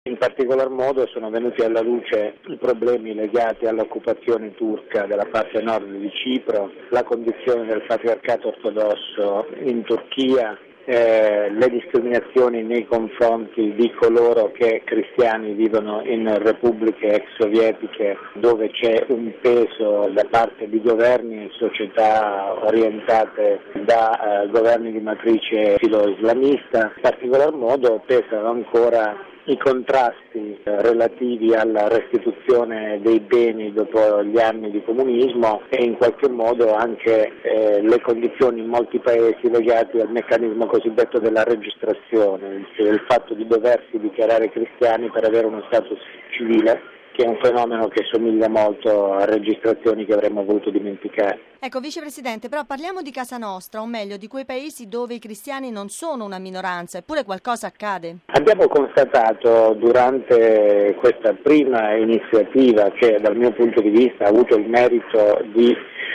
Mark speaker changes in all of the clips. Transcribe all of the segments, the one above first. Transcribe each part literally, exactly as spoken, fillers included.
Speaker 1: In particolar modo sono venuti alla luce i problemi legati all'occupazione turca della parte nord di Cipro, la condizione del patriarcato ortodosso in Turchia, eh, le discriminazioni nei confronti di coloro che cristiani vivono in repubbliche ex sovietiche dove c'è un peso da parte di governi e società orientate da eh, governi di matrice filo-islamista. In particolar modo pesano ancora i contrasti eh, relativi alla restituzione dei beni dopo gli anni di comunismo e in qualche modo anche eh, le condizioni in molti paesi legati al meccanismo cosiddetto della registrazione, cioè il fatto di doversi dichiarare cristiani per avere uno status civile, che è un fenomeno che somiglia molto a registrazioni che avremmo voluto dimenticare.
Speaker 2: Ecco, Vicepresidente, però parliamo di casa nostra, o meglio di quei paesi dove i cristiani non sono una minoranza, eppure qualcosa accade.
Speaker 1: Abbiamo constatato durante questa prima iniziativa, che dal mio punto di vista ha avuto il merito di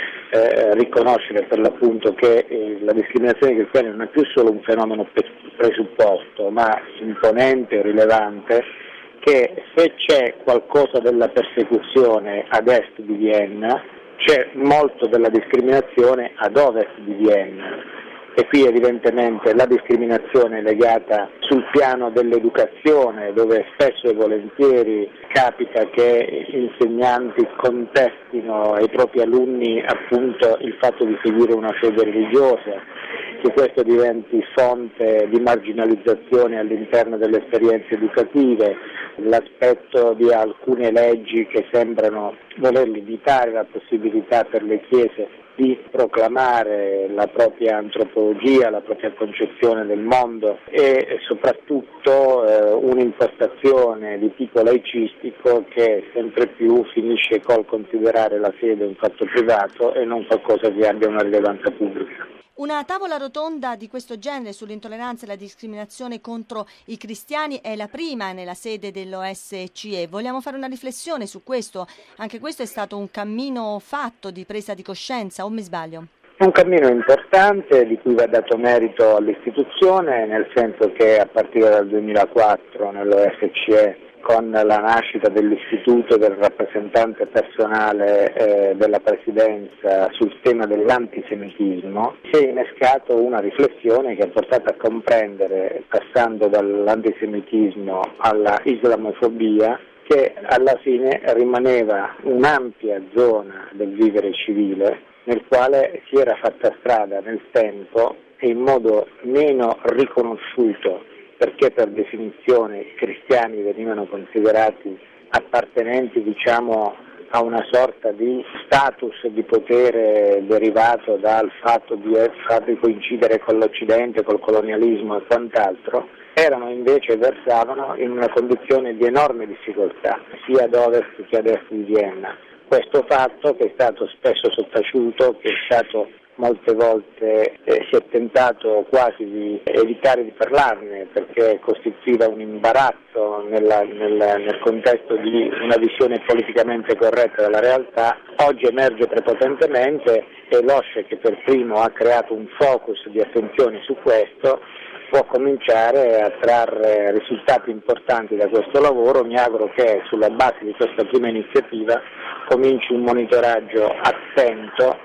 Speaker 1: eh, riconoscere per l'appunto che eh, la discriminazione dei cristiani non è più solo un fenomeno presupposto, ma imponente e rilevante, che se c'è qualcosa della persecuzione ad est di Vienna, c'è molto della discriminazione ad ovest di Vienna. E qui evidentemente la discriminazione è legata sul piano dell'educazione, dove spesso e volentieri capita che insegnanti contestino ai propri alunni appunto il fatto di seguire una fede religiosa, che questo diventi fonte di marginalizzazione all'interno delle esperienze educative, l'aspetto di alcune leggi che sembrano voler limitare la possibilità per le chiese di proclamare la propria antropologia, la propria concezione del mondo e soprattutto eh, un'impostazione di tipo laicistico che sempre più finisce col considerare la fede un fatto privato e non qualcosa che abbia una rilevanza pubblica.
Speaker 2: Una tavola rotonda di questo genere sull'intolleranza e la discriminazione contro i cristiani è la prima nella sede dell'O S C E. Vogliamo fare una riflessione su questo? Anche questo è stato un cammino fatto di presa di coscienza, o mi sbaglio?
Speaker 1: È un cammino importante di cui va dato merito all'istituzione, nel senso che a partire dal duemilaquattro nell'O S C E, con la nascita dell'istituto del rappresentante personale eh, della Presidenza sul tema dell'antisemitismo, si è innescato una riflessione che ha portato a comprendere, passando dall'antisemitismo alla islamofobia, che alla fine rimaneva un'ampia zona del vivere civile nel quale si era fatta strada nel tempo e in modo meno riconosciuto, perché per definizione i cristiani venivano considerati appartenenti, diciamo, a una sorta di status di potere derivato dal fatto di farli coincidere con l'Occidente, col colonialismo e quant'altro, erano invece versavano in una condizione di enorme difficoltà, sia ad ovest che ad est di Vienna. Questo fatto, che è stato spesso sottaciuto, che è stato molte volte eh, si è tentato quasi di evitare di parlarne perché costituiva un imbarazzo nella, nel, nel contesto di una visione politicamente corretta della realtà, oggi emerge prepotentemente e l'O S C E, che per primo ha creato un focus di attenzione su questo, può cominciare a trarre risultati importanti da questo lavoro. Mi auguro che sulla base di questa prima iniziativa cominci un monitoraggio attento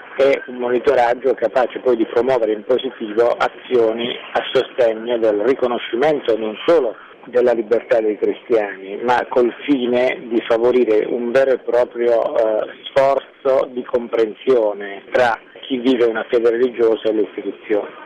Speaker 1: e un monitoraggio capace poi di promuovere in positivo azioni a sostegno del riconoscimento non solo della libertà dei cristiani, ma col fine di favorire un vero e proprio eh, sforzo di comprensione tra chi vive una fede religiosa e le istituzioni.